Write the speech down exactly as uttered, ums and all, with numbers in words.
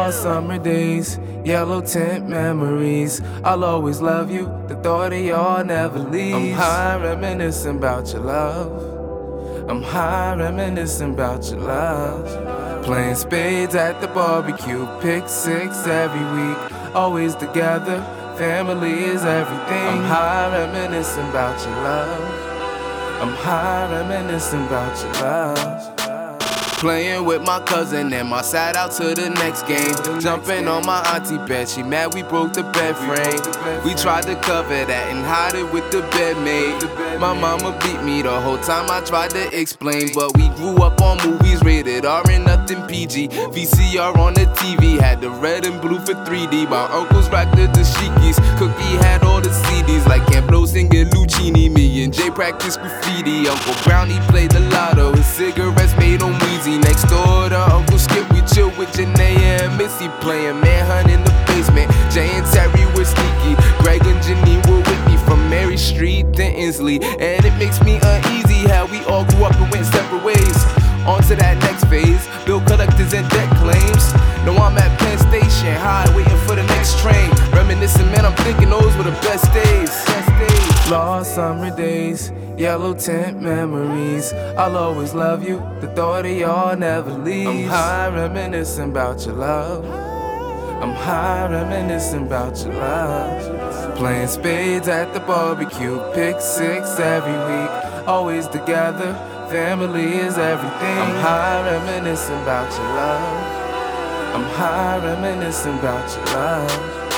Lost summer days, yellow tint memories. I'll always love you, the thought of y'all never leaves. I'm high reminiscing about your love. I'm high reminiscing about your love. Playing spades at the barbecue, pick six every week. Always together, family is everything. I'm high reminiscing about your love. I'm high reminiscing about your love. Playing with my cousin and my side out to the next game. Jumping on my auntie bed, she mad we broke the bed frame. We tried to cover that and hide it with the bed made. My mama beat me the whole time I tried to explain, but we grew up on movies rated R and nothing P G. V C R on the T V, had the red and blue for three D. My uncles rocked the dashikis, Cookie had all the C Ds like Campbell singing Lucchini. Me and Jay practiced graffiti. Uncle Brownie played the lotto, his cigarettes made him wheezy. Next door to Uncle Skip, we chill with Janae and Missy, playing manhunt in the basement. Jay and Terry were sneaky, Greg and Janine were with me from Mary Street to Inslee. And it makes me uneasy how we all grew up and went separate ways. On to that next phase, bill collectors and debt claims. Now I'm at Penn Station, high, waiting for the next train. Reminiscing, man, I'm thinking those were the best days. Best days. Lost summer days, yellow tint memories. I'll always love you, the thought of y'all never leaves. I'm high reminiscing about your love. I'm high reminiscing about your love. Playing spades at the barbecue, pick six every week. Always together, family is everything. I'm high reminiscing about your love. I'm high reminiscing about your love.